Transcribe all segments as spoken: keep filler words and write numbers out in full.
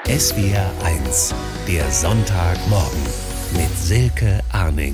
S W R eins, der Sonntagmorgen mit Silke Arning.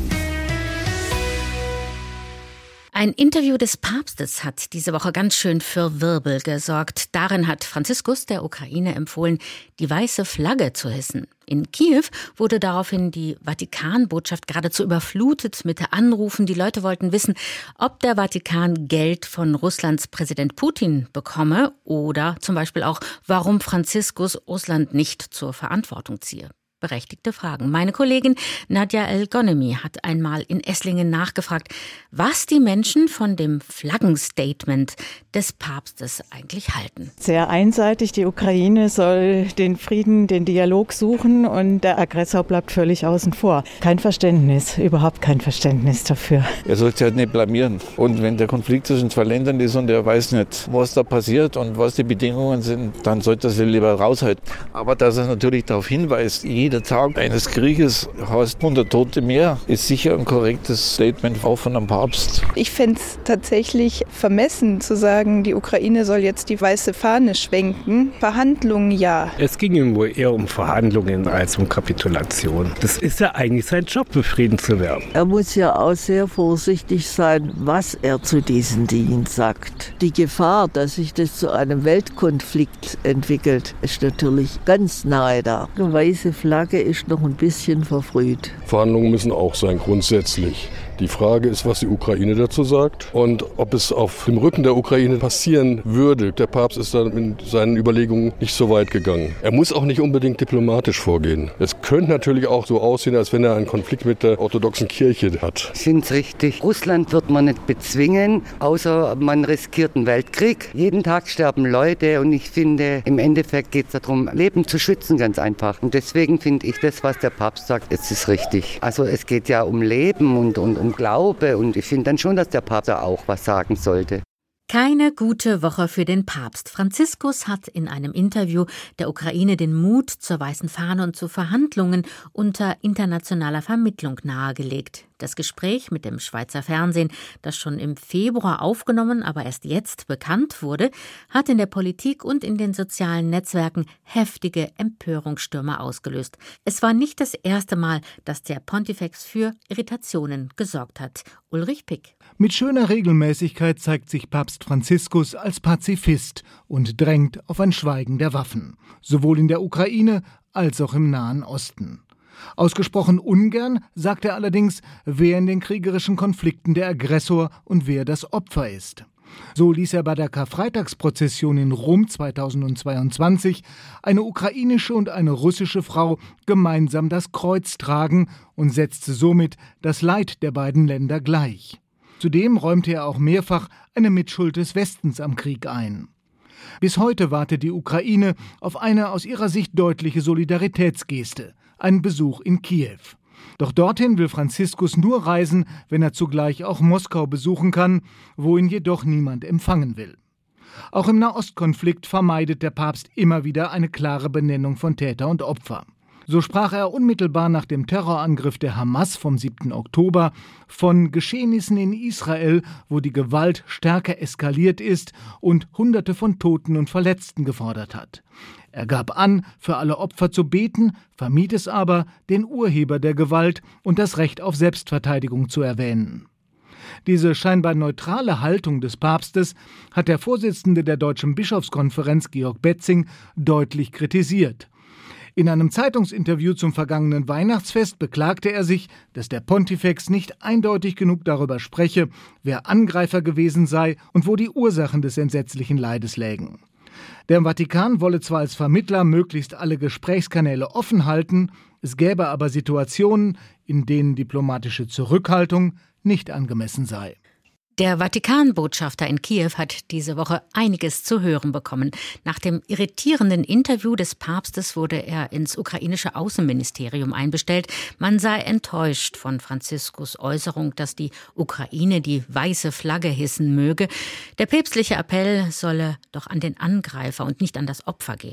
Ein Interview des Papstes hat diese Woche ganz schön für Wirbel gesorgt. Darin hat Franziskus der Ukraine empfohlen, die weiße Flagge zu hissen. In Kiew wurde daraufhin die Vatikanbotschaft geradezu überflutet mit Anrufen. Die Leute wollten wissen, ob der Vatikan Geld von Russlands Präsident Putin bekomme oder zum Beispiel auch, warum Franziskus Russland nicht zur Verantwortung ziehe. Berechtigte Fragen. Meine Kollegin Nadja El-Ghonemey hat einmal in Esslingen nachgefragt, was die Menschen von dem Flaggenstatement des Papstes eigentlich halten. Sehr einseitig, die Ukraine soll den Frieden, den Dialog suchen und der Aggressor bleibt völlig außen vor. Kein Verständnis, überhaupt kein Verständnis dafür. Er soll sich halt nicht blamieren. Und wenn der Konflikt zwischen zwei Ländern ist und er weiß nicht, was da passiert und was die Bedingungen sind, dann sollte er sich lieber raushalten. Aber dass er natürlich darauf hinweist, jeder Tag eines Krieges heißt hundert Tote mehr, ist sicher ein korrektes Statement auch von einem Papst. Ich fände es tatsächlich vermessen zu sagen, die Ukraine soll jetzt die weiße Fahne schwenken. Verhandlungen ja. Es ging ihm wohl eher um Verhandlungen als um Kapitulation. Das ist ja eigentlich sein Job, für Frieden zu werben. Er muss ja auch sehr vorsichtig sein, was er zu diesen Dingen sagt. Die Gefahr, dass sich das zu einem Weltkonflikt entwickelt, ist natürlich ganz nahe da. Die weiße Flagge ist noch ein bisschen verfrüht. Verhandlungen müssen auch sein, grundsätzlich. Die Frage ist, was die Ukraine dazu sagt und ob es auf dem Rücken der Ukraine passieren würde. Der Papst ist dann in seinen Überlegungen nicht so weit gegangen. Er muss auch nicht unbedingt diplomatisch vorgehen. Es könnte natürlich auch so aussehen, als wenn er einen Konflikt mit der orthodoxen Kirche hat. Sind's richtig. Russland wird man nicht bezwingen, außer man riskiert einen Weltkrieg. Jeden Tag sterben Leute und ich finde, im Endeffekt geht es darum, Leben zu schützen, ganz einfach. Und deswegen finde ich das, was der Papst sagt, es ist richtig. Also es geht ja um Leben und, und um Glaube und ich finde dann schon, dass der Papst da auch was sagen sollte. Keine gute Woche für den Papst. Franziskus hat in einem Interview der Ukraine den Mut zur weißen Fahne und zu Verhandlungen unter internationaler Vermittlung nahegelegt. Das Gespräch mit dem Schweizer Fernsehen, das schon im Februar aufgenommen, aber erst jetzt bekannt wurde, hat in der Politik und in den sozialen Netzwerken heftige Empörungsstürme ausgelöst. Es war nicht das erste Mal, dass der Pontifex für Irritationen gesorgt hat. Ulrich Pick. Mit schöner Regelmäßigkeit zeigt sich Papst Franziskus als Pazifist und drängt auf ein Schweigen der Waffen, sowohl in der Ukraine als auch im Nahen Osten. Ausgesprochen ungern sagt er allerdings, wer in den kriegerischen Konflikten der Aggressor und wer das Opfer ist. So ließ er bei der Karfreitagsprozession in Rom zweitausendzweiundzwanzig eine ukrainische und eine russische Frau gemeinsam das Kreuz tragen und setzte somit das Leid der beiden Länder gleich. Zudem räumte er auch mehrfach eine Mitschuld des Westens am Krieg ein. Bis heute wartet die Ukraine auf eine aus ihrer Sicht deutliche Solidaritätsgeste, einen Besuch in Kiew. Doch dorthin will Franziskus nur reisen, wenn er zugleich auch Moskau besuchen kann, wo ihn jedoch niemand empfangen will. Auch im Nahostkonflikt vermeidet der Papst immer wieder eine klare Benennung von Täter und Opfer. So sprach er unmittelbar nach dem Terrorangriff der Hamas vom siebten Oktober von Geschehnissen in Israel, wo die Gewalt stärker eskaliert ist und Hunderte von Toten und Verletzten gefordert hat. Er gab an, für alle Opfer zu beten, vermied es aber, den Urheber der Gewalt und das Recht auf Selbstverteidigung zu erwähnen. Diese scheinbar neutrale Haltung des Papstes hat der Vorsitzende der Deutschen Bischofskonferenz, Georg Betzing, deutlich kritisiert. In einem Zeitungsinterview zum vergangenen Weihnachtsfest beklagte er sich, dass der Pontifex nicht eindeutig genug darüber spreche, wer Angreifer gewesen sei und wo die Ursachen des entsetzlichen Leides lägen. Der Vatikan wolle zwar als Vermittler möglichst alle Gesprächskanäle offen halten, es gäbe aber Situationen, in denen diplomatische Zurückhaltung nicht angemessen sei. Der Vatikanbotschafter in Kiew hat diese Woche einiges zu hören bekommen. Nach dem irritierenden Interview des Papstes wurde er ins ukrainische Außenministerium einbestellt. Man sei enttäuscht von Franziskus Äußerung, dass die Ukraine die weiße Flagge hissen möge. Der päpstliche Appell solle doch an den Angreifer und nicht an das Opfer gehen.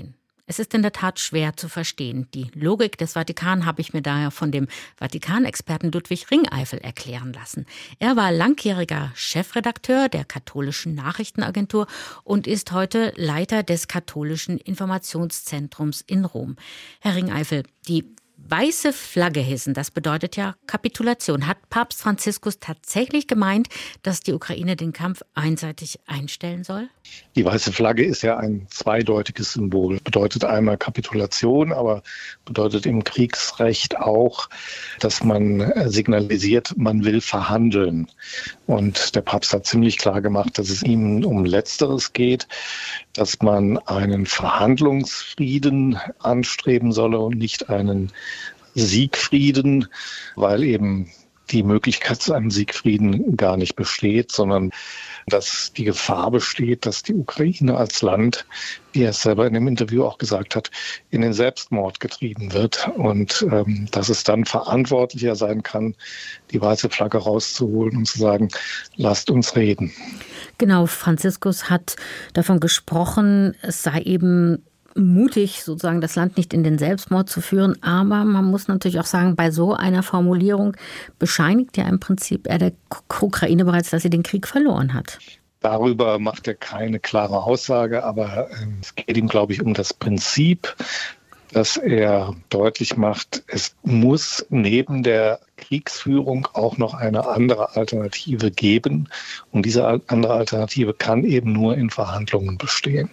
Es ist in der Tat schwer zu verstehen. Die Logik des Vatikan habe ich mir daher von dem Vatikanexperten Ludwig Ringeifel erklären lassen. Er war langjähriger Chefredakteur der Katholischen Nachrichtenagentur und ist heute Leiter des Katholischen Informationszentrums in Rom. Herr Ringeifel, die weiße Flagge hissen, das bedeutet ja Kapitulation. Hat Papst Franziskus tatsächlich gemeint, dass die Ukraine den Kampf einseitig einstellen soll? Die weiße Flagge ist ja ein zweideutiges Symbol. Bedeutet einmal Kapitulation, aber bedeutet im Kriegsrecht auch, dass man signalisiert, man will verhandeln. Und der Papst hat ziemlich klar gemacht, dass es ihm um Letzteres geht, dass man einen Verhandlungsfrieden anstreben solle und nicht einen Siegfrieden, weil eben die Möglichkeit zu einem Siegfrieden gar nicht besteht, sondern dass die Gefahr besteht, dass die Ukraine als Land, wie er es selber in dem Interview auch gesagt hat, in den Selbstmord getrieben wird und ähm, dass es dann verantwortlicher sein kann, die weiße Flagge rauszuholen und zu sagen, lasst uns reden. Genau, Franziskus hat davon gesprochen, es sei eben mutig, sozusagen das Land nicht in den Selbstmord zu führen. Aber man muss natürlich auch sagen, bei so einer Formulierung bescheinigt ja im Prinzip er der Ukraine bereits, dass sie den Krieg verloren hat. Darüber macht er keine klare Aussage, aber es geht ihm, glaube ich, um das Prinzip, dass er deutlich macht, es muss neben der Kriegsführung auch noch eine andere Alternative geben. Und diese andere Alternative kann eben nur in Verhandlungen bestehen.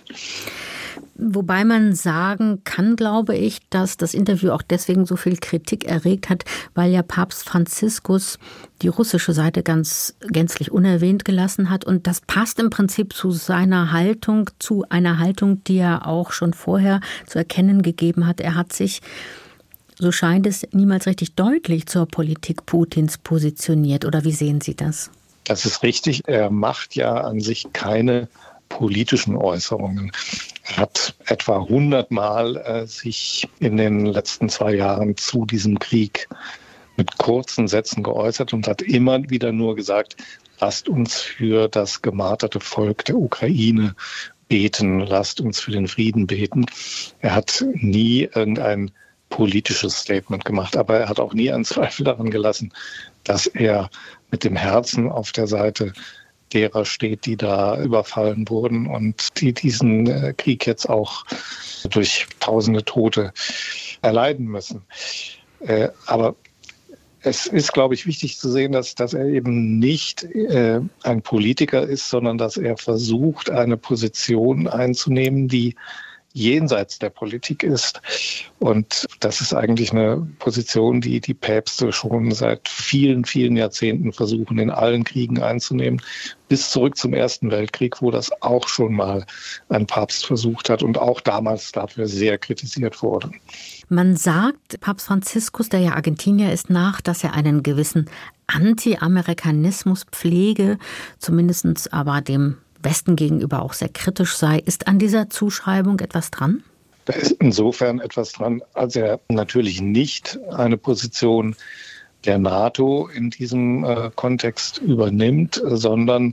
Wobei man sagen kann, glaube ich, dass das Interview auch deswegen so viel Kritik erregt hat, weil ja Papst Franziskus die russische Seite ganz gänzlich unerwähnt gelassen hat. Und das passt im Prinzip zu seiner Haltung, zu einer Haltung, die er auch schon vorher zu erkennen gegeben hat. Er hat sich, so scheint es, niemals richtig deutlich zur Politik Putins positioniert. Oder wie sehen Sie das? Das ist richtig. Er macht ja an sich keine politischen Äußerungen. Er hat etwa hundert Mal äh, sich in den letzten zwei Jahren zu diesem Krieg mit kurzen Sätzen geäußert und hat immer wieder nur gesagt, lasst uns für das gemarterte Volk der Ukraine beten, lasst uns für den Frieden beten. Er hat nie irgendein politisches Statement gemacht, aber er hat auch nie einen Zweifel daran gelassen, dass er mit dem Herzen auf der Seite derer steht, die da überfallen wurden und die diesen äh, Krieg jetzt auch durch tausende Tote erleiden müssen. Äh, aber es ist, glaube ich, wichtig zu sehen, dass, dass er eben nicht äh, ein Politiker ist, sondern dass er versucht, eine Position einzunehmen, die jenseits der Politik ist. Und das ist eigentlich eine Position, die die Päpste schon seit vielen, vielen Jahrzehnten versuchen, in allen Kriegen einzunehmen, bis zurück zum Ersten Weltkrieg, wo das auch schon mal ein Papst versucht hat und auch damals dafür sehr kritisiert wurde. Man sagt Papst Franziskus, der ja Argentinier ist, nach, dass er einen gewissen Anti-Amerikanismus pflege, zumindest aber dem Westen gegenüber auch sehr kritisch sei. Ist an dieser Zuschreibung etwas dran? Da ist insofern etwas dran, als er natürlich nicht eine Position der NATO in diesem äh, Kontext übernimmt, sondern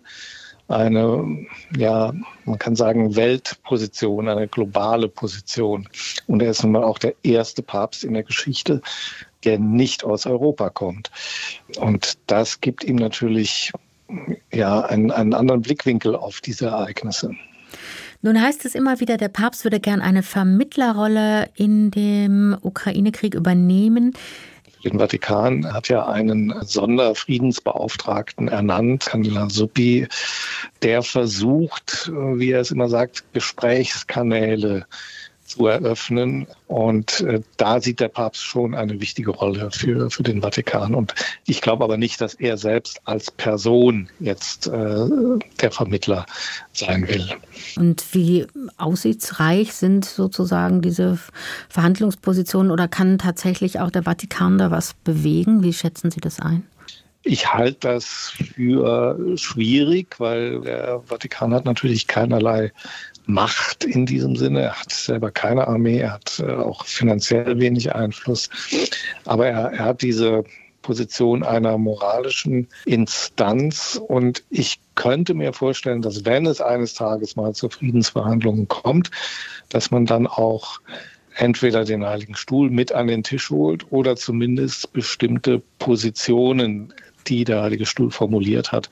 eine, ja, man kann sagen, Weltposition, eine globale Position. Und er ist nun mal auch der erste Papst in der Geschichte, der nicht aus Europa kommt. Und das gibt ihm natürlich ja, einen, einen anderen Blickwinkel auf diese Ereignisse. Nun heißt es immer wieder, der Papst würde gern eine Vermittlerrolle in dem Ukraine-Krieg übernehmen. Der Vatikan hat ja einen Sonderfriedensbeauftragten ernannt, Kardinal Suppi, der versucht, wie er es immer sagt, Gesprächskanäle zu eröffnen. Und äh, da sieht der Papst schon eine wichtige Rolle für, für den Vatikan. Und ich glaube aber nicht, dass er selbst als Person jetzt äh, der Vermittler sein will. Und wie aussichtsreich sind sozusagen diese Verhandlungspositionen oder kann tatsächlich auch der Vatikan da was bewegen? Wie schätzen Sie das ein? Ich halte das für schwierig, weil der Vatikan hat natürlich keinerlei Macht in diesem Sinne. Er hat selber keine Armee, er hat auch finanziell wenig Einfluss. Aber er, er hat diese Position einer moralischen Instanz und ich könnte mir vorstellen, dass wenn es eines Tages mal zu Friedensverhandlungen kommt, dass man dann auch entweder den Heiligen Stuhl mit an den Tisch holt oder zumindest bestimmte Positionen, die der Heilige Stuhl formuliert hat,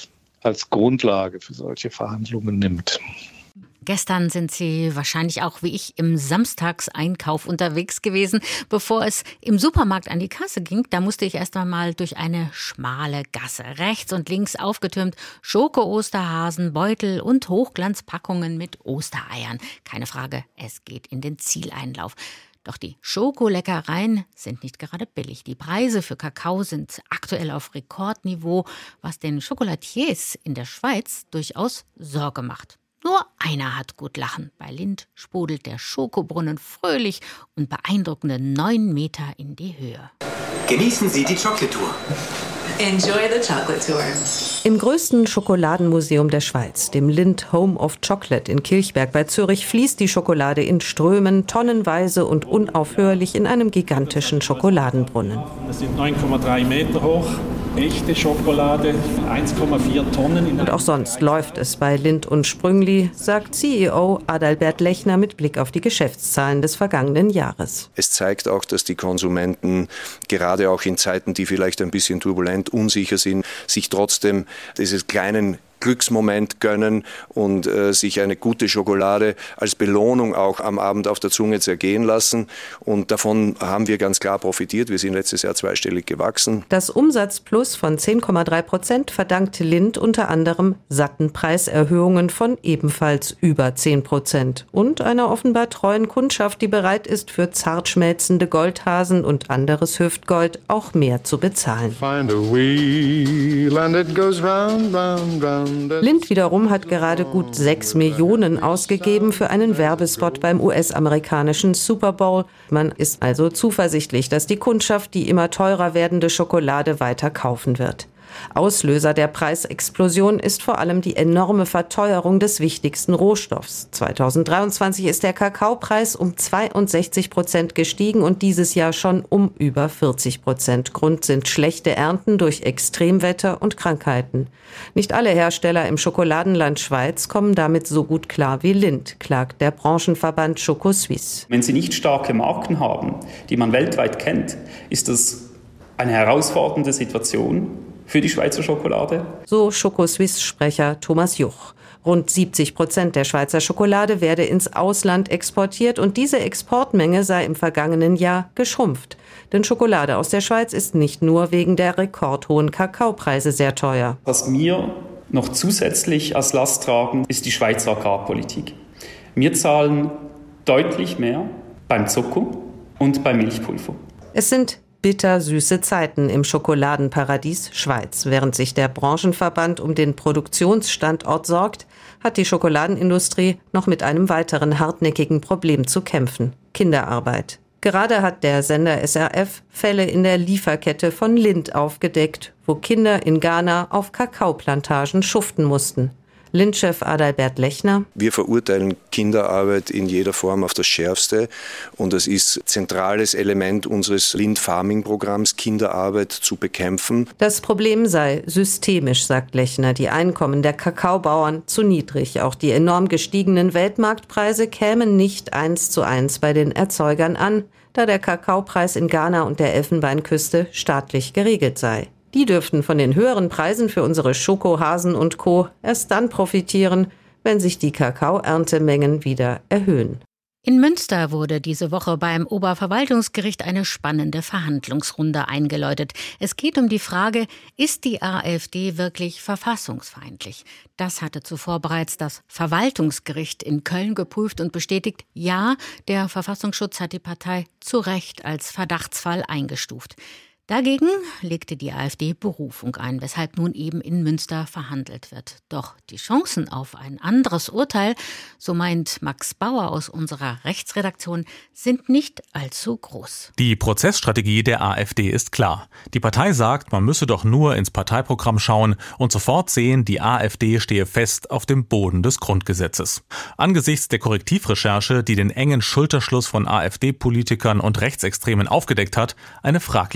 als Grundlage für solche Verhandlungen nimmt. Gestern sind Sie wahrscheinlich auch wie ich im Samstagseinkauf unterwegs gewesen. Bevor es im Supermarkt an die Kasse ging, da musste ich erst einmal durch eine schmale Gasse. Rechts und links aufgetürmt Schoko-Osterhasen, Beutel und Hochglanzpackungen mit Ostereiern. Keine Frage, es geht in den Zieleinlauf. Doch die Schokoleckereien sind nicht gerade billig. Die Preise für Kakao sind aktuell auf Rekordniveau, was den Chocolatiers in der Schweiz durchaus Sorge macht. Nur einer hat gut lachen. Bei Lindt sprudelt der Schokobrunnen fröhlich und beeindruckende neun Meter in die Höhe. Genießen Sie die Chocolate Tour. Enjoy the chocolate tour. Im größten Schokoladenmuseum der Schweiz, dem Lindt Home of Chocolate in Kilchberg bei Zürich, fließt die Schokolade in Strömen, tonnenweise und unaufhörlich in einem gigantischen Schokoladenbrunnen. Das sind neun Komma drei Meter hoch. Echte Schokolade, eins Komma vier Tonnen. Und auch sonst läuft es bei Lindt und Sprüngli, sagt C E O Adalbert Lechner mit Blick auf die Geschäftszahlen des vergangenen Jahres. Es zeigt auch, dass die Konsumenten gerade auch in Zeiten, die vielleicht ein bisschen turbulent, unsicher sind, sich trotzdem dieses kleinen Glücksmoment gönnen und äh, sich eine gute Schokolade als Belohnung auch am Abend auf der Zunge zergehen lassen. Und davon haben wir ganz klar profitiert. Wir sind letztes Jahr zweistellig gewachsen. Das Umsatzplus von zehn Komma drei Prozent verdankt Lindt unter anderem satten Preiserhöhungen von ebenfalls über zehn Prozent und einer offenbar treuen Kundschaft, die bereit ist, für zart schmelzende Goldhasen und anderes Hüftgold auch mehr zu bezahlen. Find a wheel and it goes round, round, round. Lindt wiederum hat gerade gut sechs Millionen ausgegeben für einen Werbespot beim U S-amerikanischen Super Bowl. Man ist also zuversichtlich, dass die Kundschaft die immer teurer werdende Schokolade weiter kaufen wird. Auslöser der Preisexplosion ist vor allem die enorme Verteuerung des wichtigsten Rohstoffs. zweitausenddreiundzwanzig ist der Kakaopreis um zweiundsechzig Prozent gestiegen und dieses Jahr schon um über vierzig Prozent. Grund sind schlechte Ernten durch Extremwetter und Krankheiten. Nicht alle Hersteller im Schokoladenland Schweiz kommen damit so gut klar wie Lindt, klagt der Branchenverband Choco Suisse. Wenn Sie nicht starke Marken haben, die man weltweit kennt, ist das eine herausfordernde Situation für die Schweizer Schokolade. So Choco Suisse-Sprecher Thomas Juch. Rund siebzig Prozent der Schweizer Schokolade werde ins Ausland exportiert und diese Exportmenge sei im vergangenen Jahr geschrumpft. Denn Schokolade aus der Schweiz ist nicht nur wegen der rekordhohen Kakaopreise sehr teuer. Was wir noch zusätzlich als Last tragen, ist die Schweizer Agrarpolitik. Wir zahlen deutlich mehr beim Zucker und beim Milchpulver. Es sind bittersüße Zeiten im Schokoladenparadies Schweiz. Während sich der Branchenverband um den Produktionsstandort sorgt, hat die Schokoladenindustrie noch mit einem weiteren hartnäckigen Problem zu kämpfen: Kinderarbeit. Gerade hat der Sender S R F Fälle in der Lieferkette von Lindt aufgedeckt, wo Kinder in Ghana auf Kakaoplantagen schuften mussten. Lindt-Chef Adalbert Lechner. Wir verurteilen Kinderarbeit in jeder Form auf das Schärfste und es ist zentrales Element unseres Lindt-Farming-Programms, Kinderarbeit zu bekämpfen. Das Problem sei systemisch, sagt Lechner, die Einkommen der Kakaobauern zu niedrig. Auch die enorm gestiegenen Weltmarktpreise kämen nicht eins zu eins bei den Erzeugern an, da der Kakaopreis in Ghana und der Elfenbeinküste staatlich geregelt sei. Die dürften von den höheren Preisen für unsere Schokohasen und Co. erst dann profitieren, wenn sich die Kakaoerntemengen wieder erhöhen. In Münster wurde diese Woche beim Oberverwaltungsgericht eine spannende Verhandlungsrunde eingeläutet. Es geht um die Frage, ist die AfD wirklich verfassungsfeindlich? Das hatte zuvor bereits das Verwaltungsgericht in Köln geprüft und bestätigt, ja, der Verfassungsschutz hat die Partei zu Recht als Verdachtsfall eingestuft. Dagegen legte die AfD Berufung ein, weshalb nun eben in Münster verhandelt wird. Doch die Chancen auf ein anderes Urteil, so meint Max Bauer aus unserer Rechtsredaktion, sind nicht allzu groß. Die Prozessstrategie der AfD ist klar. Die Partei sagt, man müsse doch nur ins Parteiprogramm schauen und sofort sehen, die AfD stehe fest auf dem Boden des Grundgesetzes. Angesichts der Korrektivrecherche, die den engen Schulterschluss von AfD-Politikern und Rechtsextremen aufgedeckt hat, eine fragliche Argumentation.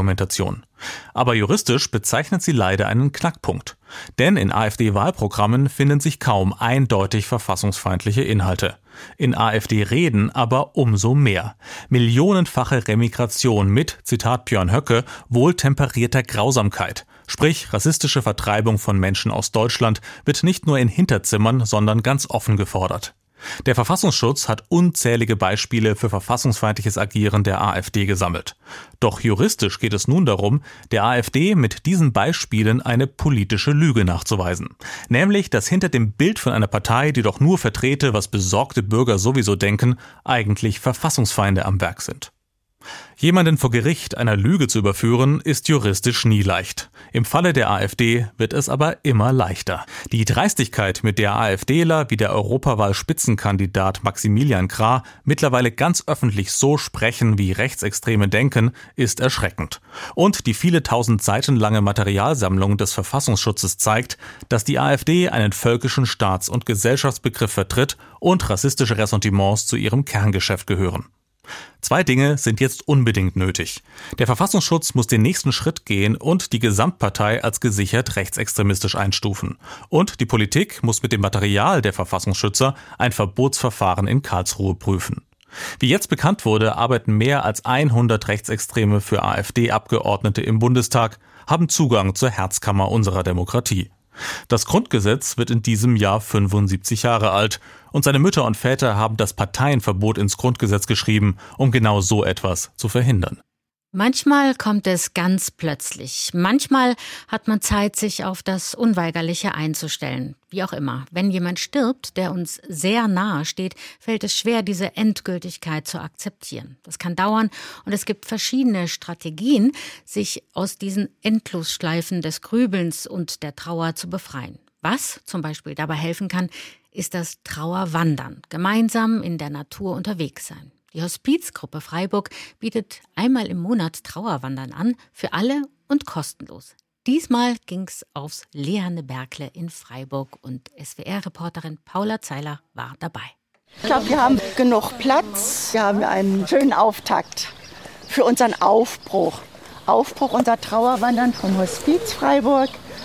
Argumentation. Aber juristisch bezeichnet sie leider einen Knackpunkt. Denn in AfD-Wahlprogrammen finden sich kaum eindeutig verfassungsfeindliche Inhalte. In AfD-Reden aber umso mehr. Millionenfache Remigration mit, Zitat Björn Höcke, wohltemperierter Grausamkeit. Sprich, rassistische Vertreibung von Menschen aus Deutschland wird nicht nur in Hinterzimmern, sondern ganz offen gefordert. Der Verfassungsschutz hat unzählige Beispiele für verfassungsfeindliches Agieren der AfD gesammelt. Doch juristisch geht es nun darum, der AfD mit diesen Beispielen eine politische Lüge nachzuweisen. Nämlich, dass hinter dem Bild von einer Partei, die doch nur vertrete, was besorgte Bürger sowieso denken, eigentlich Verfassungsfeinde am Werk sind. Jemanden vor Gericht einer Lüge zu überführen, ist juristisch nie leicht. Im Falle der AfD wird es aber immer leichter. Die Dreistigkeit, mit der AfDler wie der Europawahl-Spitzenkandidat Maximilian Krah mittlerweile ganz öffentlich so sprechen, wie Rechtsextreme denken, ist erschreckend. Und die viele tausend Seiten lange Materialsammlung des Verfassungsschutzes zeigt, dass die AfD einen völkischen Staats- und Gesellschaftsbegriff vertritt und rassistische Ressentiments zu ihrem Kerngeschäft gehören. Zwei Dinge sind jetzt unbedingt nötig. Der Verfassungsschutz muss den nächsten Schritt gehen und die Gesamtpartei als gesichert rechtsextremistisch einstufen. Und die Politik muss mit dem Material der Verfassungsschützer ein Verbotsverfahren in Karlsruhe prüfen. Wie jetzt bekannt wurde, arbeiten mehr als hundert Rechtsextreme für AfD-Abgeordnete im Bundestag, haben Zugang zur Herzkammer unserer Demokratie. Das Grundgesetz wird in diesem Jahr fünfundsiebzig Jahre alt und seine Mütter und Väter haben das Parteienverbot ins Grundgesetz geschrieben, um genau so etwas zu verhindern. Manchmal kommt es ganz plötzlich. Manchmal hat man Zeit, sich auf das Unweigerliche einzustellen. Wie auch immer. Wenn jemand stirbt, der uns sehr nahe steht, fällt es schwer, diese Endgültigkeit zu akzeptieren. Das kann dauern und es gibt verschiedene Strategien, sich aus diesen Endlosschleifen des Grübelns und der Trauer zu befreien. Was zum Beispiel dabei helfen kann, ist das Trauerwandern. Gemeinsam in der Natur unterwegs sein. Die Hospizgruppe Freiburg bietet einmal im Monat Trauerwandern an, für alle und kostenlos. Diesmal ging's aufs Leerne Bergle in Freiburg und S W R-Reporterin Paula Zeiler war dabei. Ich glaube, wir haben genug Platz. Wir haben einen schönen Auftakt für unseren Aufbruch. Aufbruch unser Trauerwandern von Hospiz Freiburg.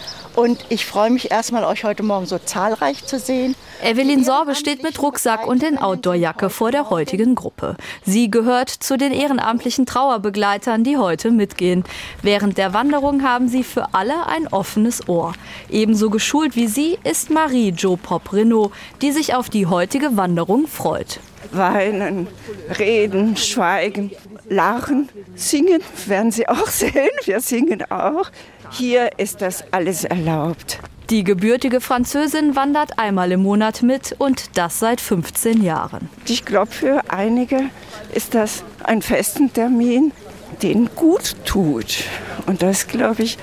Und ich freue mich erstmal, euch heute Morgen so zahlreich zu sehen. Evelyn Sorbe steht mit Rucksack und in Outdoorjacke vor der heutigen Gruppe. Sie gehört zu den ehrenamtlichen Trauerbegleitern, die heute mitgehen. Während der Wanderung haben sie für alle ein offenes Ohr. Ebenso geschult wie sie ist Marie-Jo Pop-Renaud, die sich auf die heutige Wanderung freut. Weinen, reden, schweigen, lachen, singen werden Sie auch sehen. Wir singen auch. Hier ist das alles erlaubt. Die gebürtige Französin wandert einmal im Monat mit und das seit fünfzehn Jahren. Ich glaube, für einige ist das ein festen Termin, den gut tut. Und das, glaube ich,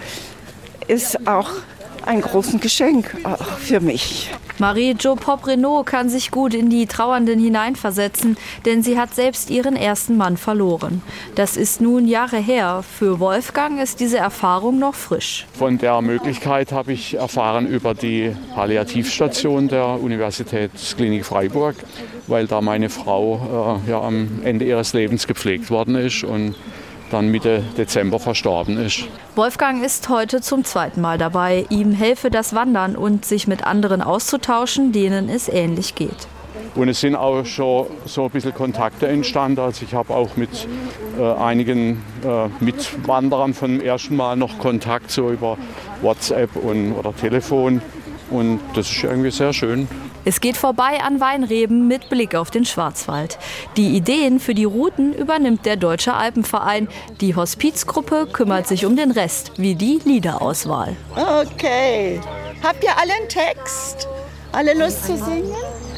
ist auch ein großes Geschenk auch für mich. Marie-Jo Pop-Renaud kann sich gut in die Trauernden hineinversetzen, denn sie hat selbst ihren ersten Mann verloren. Das ist nun Jahre her. Für Wolfgang ist diese Erfahrung noch frisch. Von der Möglichkeit habe ich erfahren über die Palliativstation der Universitätsklinik Freiburg, weil da meine Frau äh, ja, am Ende ihres Lebens gepflegt worden ist und dann Mitte Dezember verstorben ist. Wolfgang ist heute zum zweiten Mal dabei. Ihm helfe das Wandern und sich mit anderen auszutauschen, denen es ähnlich geht. Und es sind auch schon so ein bisschen Kontakte entstanden. Also ich habe auch mit äh, einigen äh, Mitwanderern vom ersten Mal noch Kontakt, so über WhatsApp und, oder Telefon. Und das ist irgendwie sehr schön. Es geht vorbei an Weinreben mit Blick auf den Schwarzwald. Die Ideen für die Routen übernimmt der Deutsche Alpenverein. Die Hospizgruppe kümmert sich um den Rest, wie die Liederauswahl. Okay. Habt ihr alle einen Text? Alle Lust zu singen?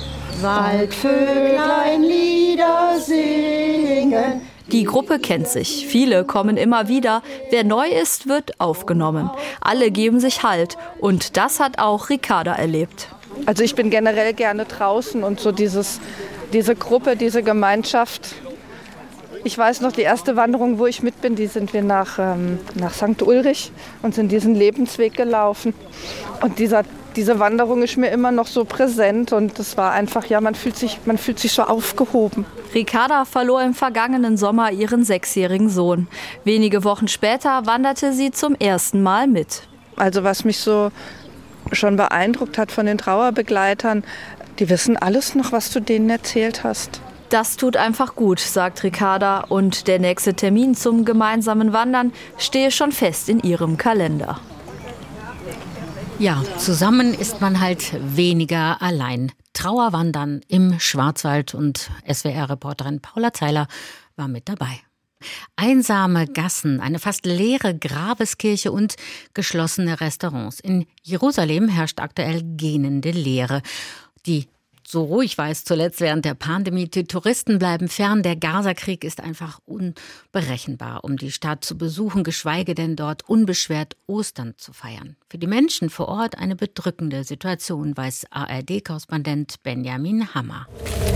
Waldvöglein Lieder singen. Die Gruppe kennt sich. Viele kommen immer wieder. Wer neu ist, wird aufgenommen. Alle geben sich Halt. Und das hat auch Ricarda erlebt. Also ich bin generell gerne draußen und so dieses, diese Gruppe, diese Gemeinschaft. Ich weiß noch, die erste Wanderung, wo ich mit bin, die sind wir nach, ähm, nach Sankt Ulrich und sind diesen Lebensweg gelaufen. Und dieser diese Wanderung ist mir immer noch so präsent und das war einfach, ja, man fühlt sich, man fühlt sich so aufgehoben. Ricarda verlor im vergangenen Sommer ihren sechsjährigen Sohn. Wenige Wochen später wanderte sie zum ersten Mal mit. Also was mich so schon beeindruckt hat von den Trauerbegleitern, die wissen alles noch, was du denen erzählt hast. Das tut einfach gut, sagt Ricarda, und der nächste Termin zum gemeinsamen Wandern stehe schon fest in ihrem Kalender. Ja, zusammen ist man halt weniger allein. Trauerwandern im Schwarzwald und S W R-Reporterin Paula Zeiler war mit dabei. Einsame Gassen, eine fast leere Grabeskirche und geschlossene Restaurants. In Jerusalem herrscht aktuell gähnende Leere. Die So ruhig war es zuletzt während der Pandemie. Die Touristen bleiben fern. Der Gazakrieg ist einfach unberechenbar, um die Stadt zu besuchen, geschweige denn dort unbeschwert Ostern zu feiern. Für die Menschen vor Ort eine bedrückende Situation, weiß A R D-Korrespondent Benjamin Hammer.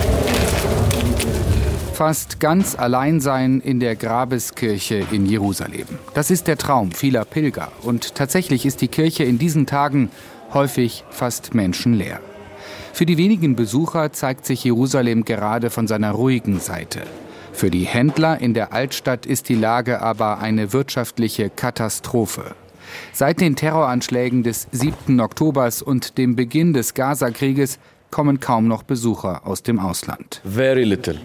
Fast ganz allein sein in der Grabeskirche in Jerusalem. Das ist der Traum vieler Pilger. Und tatsächlich ist die Kirche in diesen Tagen häufig fast menschenleer. Für die wenigen Besucher zeigt sich Jerusalem gerade von seiner ruhigen Seite. Für die Händler in der Altstadt ist die Lage aber eine wirtschaftliche Katastrophe. Seit den Terroranschlägen des siebten Oktobers und dem Beginn des Gazakrieges kommen kaum noch Besucher aus dem Ausland. Very little.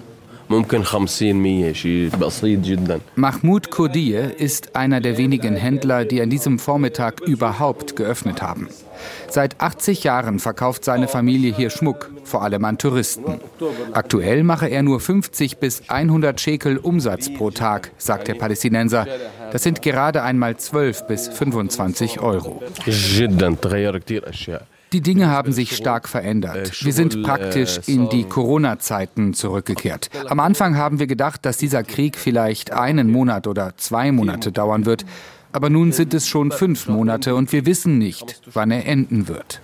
Mahmoud Kodie ist einer der wenigen Händler, die an diesem Vormittag überhaupt geöffnet haben. Seit achtzig Jahren verkauft seine Familie hier Schmuck, vor allem an Touristen. Aktuell mache er nur fünfzig bis hundert Schekel Umsatz pro Tag, sagt der Palästinenser. Das sind gerade einmal zwölf bis fünfundzwanzig Euro. Die Dinge haben sich stark verändert. Wir sind praktisch in die Corona-Zeiten zurückgekehrt. Am Anfang haben wir gedacht, dass dieser Krieg vielleicht einen Monat oder zwei Monate dauern wird. Aber nun sind es schon fünf Monate und wir wissen nicht, wann er enden wird.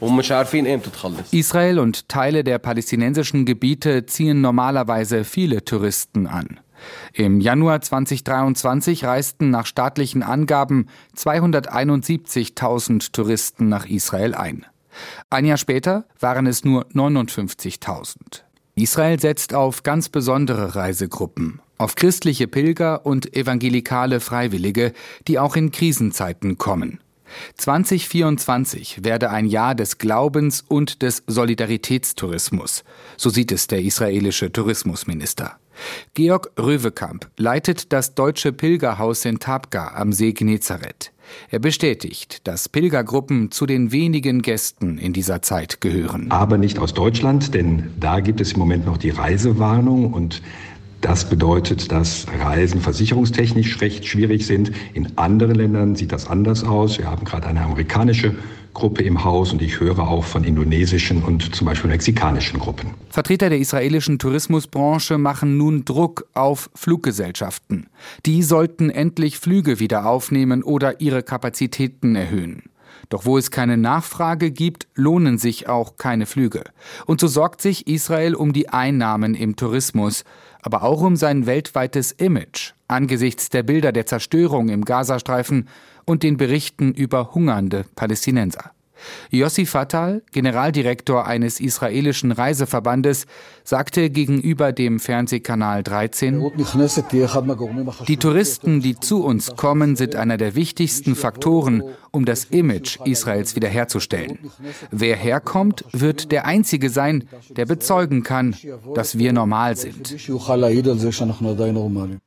Israel und Teile der palästinensischen Gebiete ziehen normalerweise viele Touristen an. Im Januar zweitausenddreiundzwanzig reisten nach staatlichen Angaben zweihunderteinundsiebzigtausend Touristen nach Israel ein. Ein Jahr später waren es nur neunundfünfzigtausend. Israel setzt auf ganz besondere Reisegruppen, auf christliche Pilger und evangelikale Freiwillige, die auch in Krisenzeiten kommen. zwanzig vierundzwanzig werde ein Jahr des Glaubens und des Solidaritätstourismus, so sieht es der israelische Tourismusminister. Georg Röwekamp leitet das Deutsche Pilgerhaus in Tabqa am See Genezareth. Er bestätigt, dass Pilgergruppen zu den wenigen Gästen in dieser Zeit gehören. Aber nicht aus Deutschland, denn da gibt es im Moment noch die Reisewarnung und das bedeutet, dass Reisen versicherungstechnisch recht schwierig sind. In anderen Ländern sieht das anders aus. Wir haben gerade eine amerikanische Gruppe im Haus und ich höre auch von indonesischen und zum Beispiel mexikanischen Gruppen. Vertreter der israelischen Tourismusbranche machen nun Druck auf Fluggesellschaften. Die sollten endlich Flüge wieder aufnehmen oder ihre Kapazitäten erhöhen. Doch wo es keine Nachfrage gibt, lohnen sich auch keine Flüge. Und so sorgt sich Israel um die Einnahmen im Tourismus, aber auch um sein weltweites Image angesichts der Bilder der Zerstörung im Gazastreifen und den Berichten über hungernde Palästinenser. Yossi Fatal, Generaldirektor eines israelischen Reiseverbandes, sagte gegenüber dem Fernsehkanal dreizehn, die Touristen, die zu uns kommen, sind einer der wichtigsten Faktoren, um das Image Israels wiederherzustellen. Wer herkommt, wird der Einzige sein, der bezeugen kann, dass wir normal sind.